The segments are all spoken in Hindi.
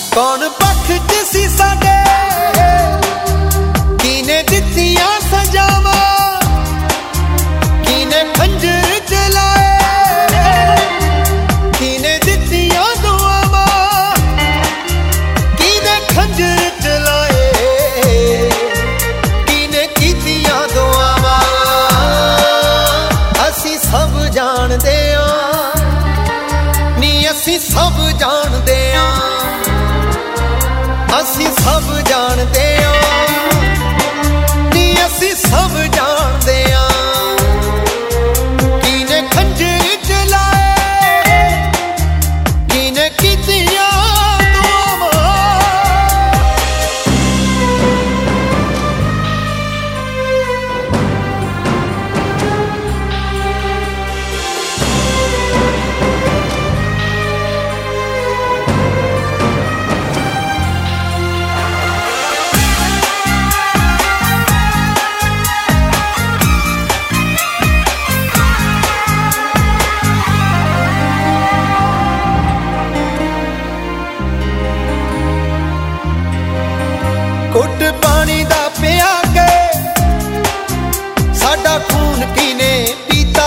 कौन पख च सी साडे किने दित्तियां सजावा किने खंजर चलाए किने दित्तियां दुआवा किने खंजर चलाए किने कीतियां दुआवा असी सब जानदे नी असी सब जानदे असी सब जानदे नी असी सब जानदे किने खंजर चलाए किने कीतियां घुट पानी दा पिया के साडा खून किने पीता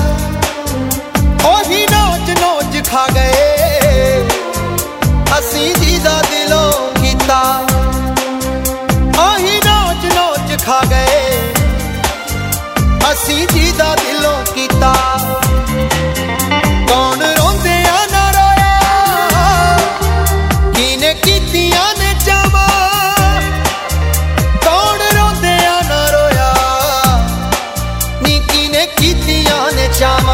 ओही नोच नोच खा गए असी जीदा दिलों कीता ओही नोच नोच खा गए असी जीदा दिलों कीता कौन रोंदे ना रोया किने कीतियां ने चावा चावा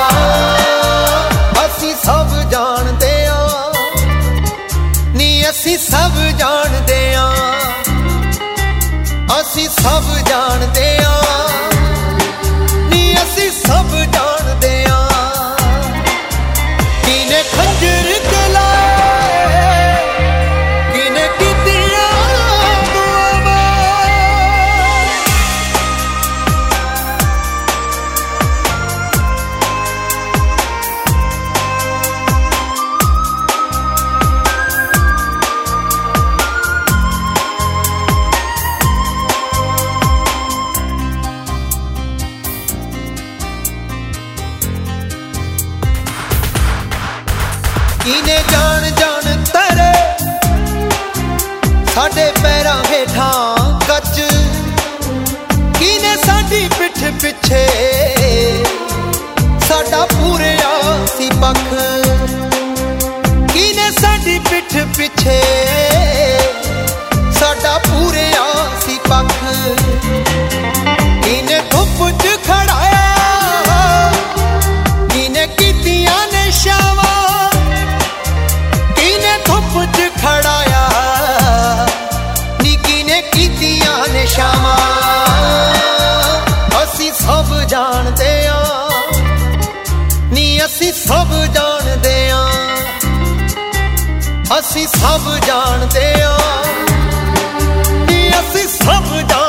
असी सब जानदे नी असी सब जानदे असी सब जानदे नी असी सब जानदे किने खंजर चलाए किने कीतियां दुआवा किने जान जान तेरे साडे पैरां हेठां कच किने साडी पिठ पिछे साडा पूरे सी पख किने साडी पिठ पिछे साडा पूरे सी पख किने धुप च खड़ाया किने कीतियां ने शावा धुप च खड़ाया नी किने कीतियां ने शावा असी सब जानदे नी असी सब जानदे असी सब जानदे नी असी सब जानदे